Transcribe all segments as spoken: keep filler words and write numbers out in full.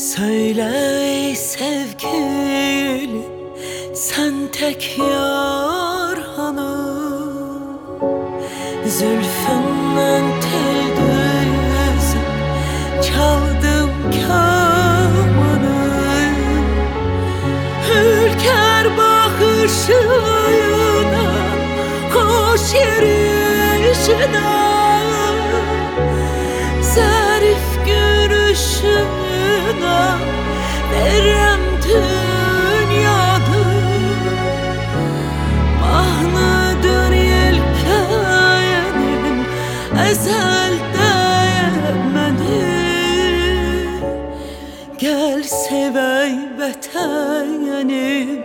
Söyle ey sevgili, sen tek yar hanım, zülfünden tel düzüm, çaldım kamanı. Ülker bakışına, hoş yerişine, zarif gülüşüne verem dünyadı. Mahnıdır yelkenim ezelden benim. Gel sevey vatanım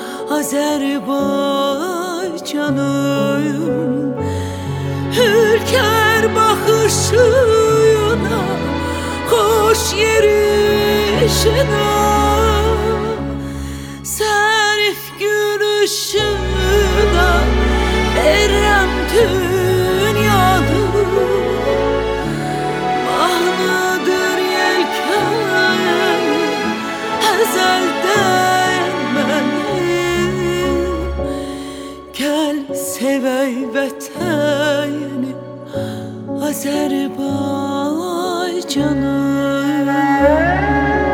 Azerbaycanım. Ülker bakışına, hoş yerişine, zarif gülüşüne verem dünyadı. Mahnıdır yelkenim ezelden benim. Gel sevey vatanım Azerbaycanım.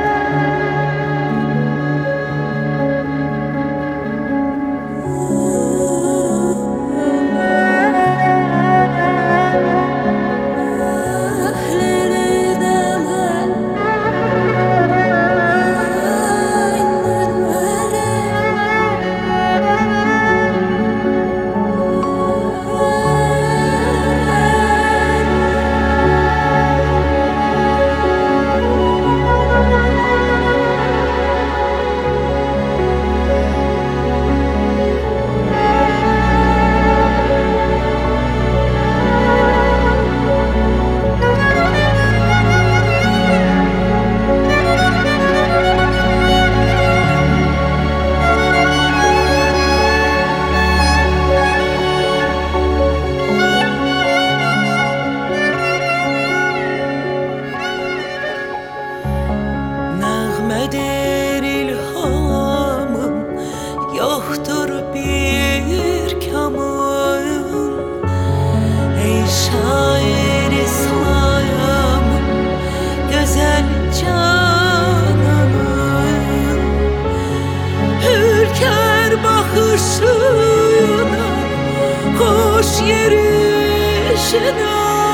Nəğmədir ilhamım, yoxdur bir kamım. Ey şair İslamım, gözəl cananım. Ülker bakışına, hoş yerişine,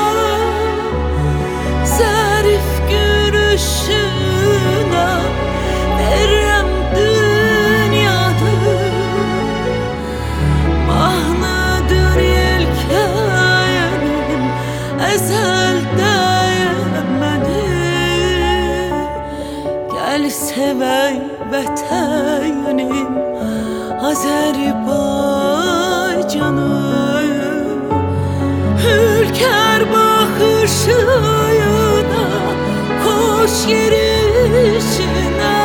zarif gülüşüne verem dünyadı. Mahnıdır yelkenim ezelden benim. Gel sevey vatanım Azerbaycanım. Ülker bakışına, hoş yerişine,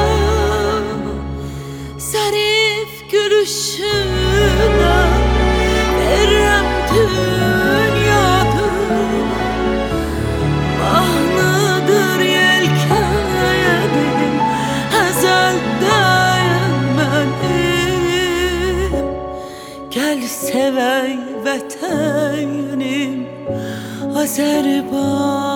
zarif gülüşüne verem dünyadı. Mahnıdır yelkenim ezelden benim. Gel sevey vatanım Azerbaycanım.